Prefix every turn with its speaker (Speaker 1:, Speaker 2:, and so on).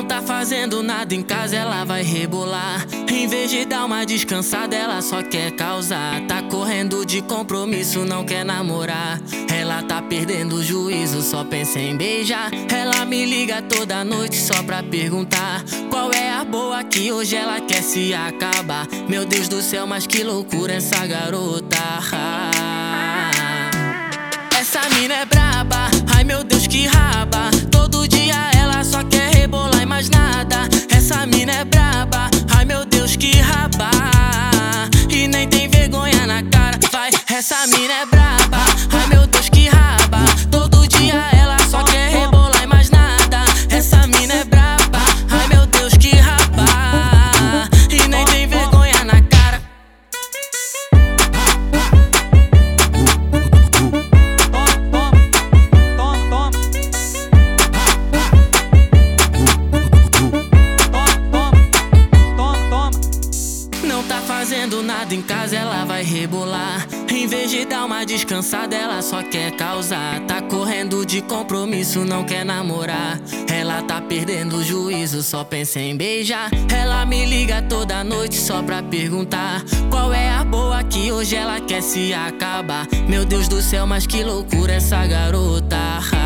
Speaker 1: Não tá fazendo nada em casa, ela vai rebolar. Em vez de dar uma descansada, ela só quer causar. Tá correndo de compromisso, não quer namorar. Ela tá perdendo o juízo, só pensa em beijar. Ela me liga toda noite só pra perguntar qual é a boa que hoje ela quer se acabar. Meu Deus do céu, mas que loucura essa garota. Essa mina é braba, ai meu Deus que raba. Todo dia ela só quer rebolar e mais nada. Essa mina é braba, ai meu Deus que raba. E nem tem vergonha na cara, vai. Essa mina é braba, ai meu Deus que raba. Todo dia ela só quer rebolar e mais nada. Essa mina é braba, ai meu Deus que raba. E nem tem vergonha na cara. Não tá fazendo nada em casa, ela vai rebolar. Em vez de dar uma descansada, ela só quer causar. Tá correndo de compromisso, não quer namorar. Ela tá perdendo o juízo, só pensa em beijar. Ela me liga toda noite só pra perguntar qual é a boa que hoje ela quer se acabar. Meu Deus do céu, mas que loucura essa garota.